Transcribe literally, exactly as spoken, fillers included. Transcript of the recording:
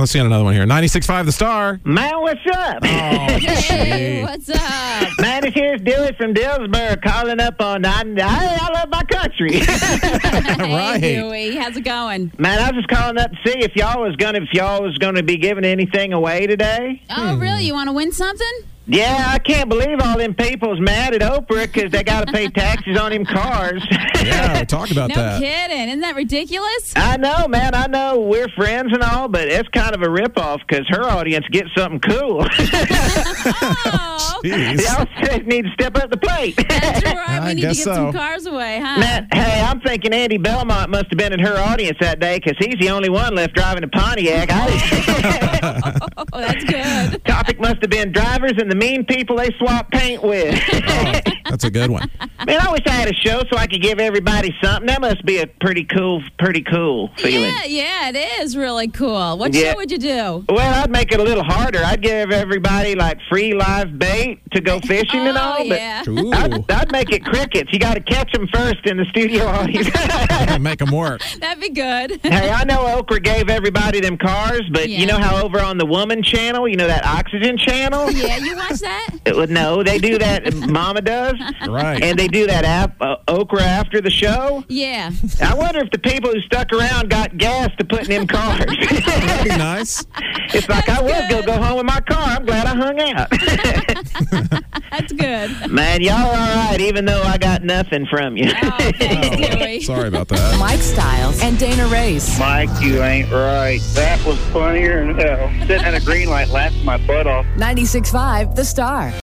Let's see another one here. ninety-six point five The Star. Man, what's up? Oh, Hey, gee. what's up? Man, this here's Dewey from Dillsburg calling up on. I, I, I love my country. Right. Hey, Dewey, how's it going? Man, I was just calling up to see if y'all was gonna if y'all was gonna be giving anything away today. Oh, really? You want to win something? Yeah, I can't believe all them people's mad at Oprah because they got to pay taxes on them cars. Yeah, we talked about No that. kidding. Isn't that ridiculous? I know, man. I know we're friends and all, but it's kind of a ripoff because her audience gets something cool. Oh, Jeez. Y'all just need to step up the plate. that's right. I We need to guess get so. some cars away, huh? Man, hey, I'm thinking Andy Belmont must have been in her audience that day because he's the only one left driving a Pontiac. I, Oh, that's good. topic must have been drivers and the mean people they swap paint with. Oh, that's a good one. Man, I wish I had a show so I could give everybody something. That must be a pretty cool, pretty cool feeling. Yeah, yeah, it is really cool. What Yeah. show would you do? Well, I'd make it a little harder. I'd give everybody like free live bait to go fishing and Oh, all. yeah. Ooh. I'd, I'd make it crickets. You got to catch them first in the studio audience. Make them work. That'd be good. Hey, I know Okra gave everybody them cars, but Yeah. you know how over on the Woman channel, you know that Oxygen channel? Yeah, you watch that? It would no, they do that. Mama does, Right. and they do that app uh, Okra after the show. Yeah. I wonder if the people who stuck around got gas to put in them cars. That'd be nice. It's like That's I was good. gonna go home with my car. I'm glad I hung out. That's good. Man, y'all are all right, even though I got nothing from you. Oh, thanks, Dewey. Sorry about that. Mike Stiles and Dana Race. Mike, you ain't right. That was funnier than hell. Sitting at a green light laughing my butt off. ninety-six point five The Star.